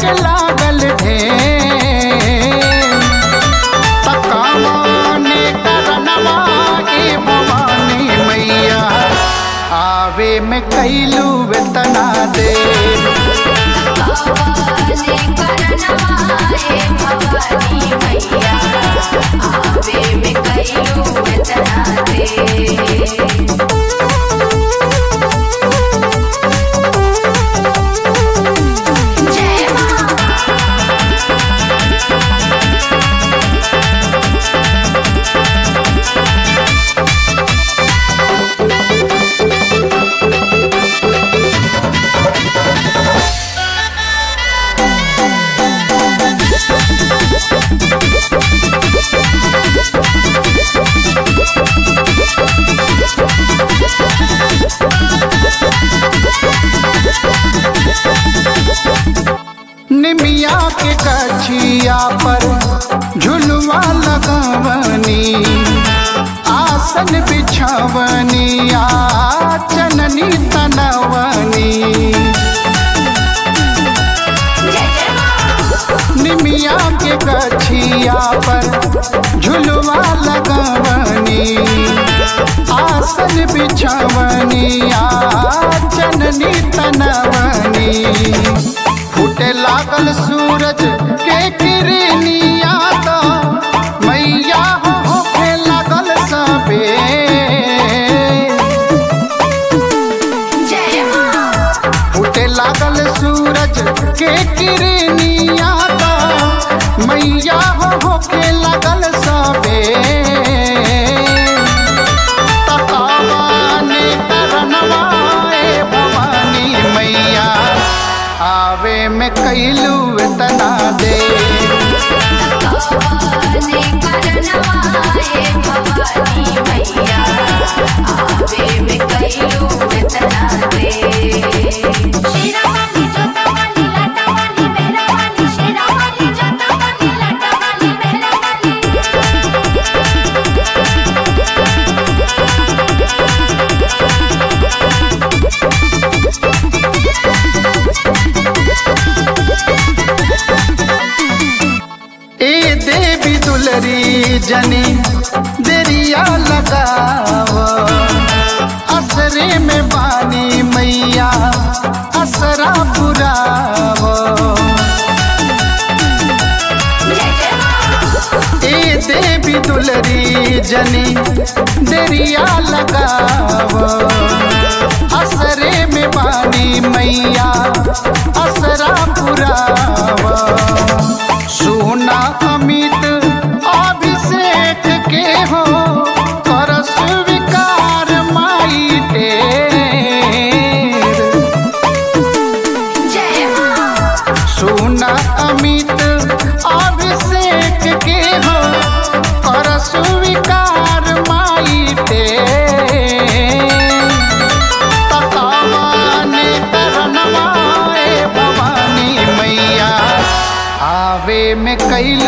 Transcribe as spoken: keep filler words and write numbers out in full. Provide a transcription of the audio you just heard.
के लागल ढेर तकावाने करनवा ए भवानी मैया आवे में कैलू वेतना दे भवानी मैया आवे में कैलू वेतना दे। निमिया के गछिया पर झुलवा लगवनी आसन बिछवनी आ चननी तनवनी निमिया के गछिया पर झुलवा लगवनी आसन बिछवनी आ चननी तनवनी फूटे लागल सूरज के किरनिया तो मैया हो होके लागल सबे फूटे लागल सूरज के किरनिया तो मैया हो होके लागल सबे तकावाने करनवा ए भवानी मैया आवे में कैलू वेतना दे तकावाने करनवा ए भवानी मैया आवे में कैलू वेतना दे। शेरावाली जोतावाली लाटावाली मेहरावाली शेरावाली जोतावाली लाटावाली मेहरावाली ए देवी दुलरी जनी देरिया लगाव असरे में बानी मैया असरा पुराव ए देवी दुलरी जनी देरिया लगाव असरे में बानी मैया असरा पुराव सुना अमित अभिषेक के हो कर स्वीकार माई टेर सुना अमित अभिषेक के हो कर स्वीकार माई टेर तकावाने करनवा ए भवानी मैया आवे में कैलू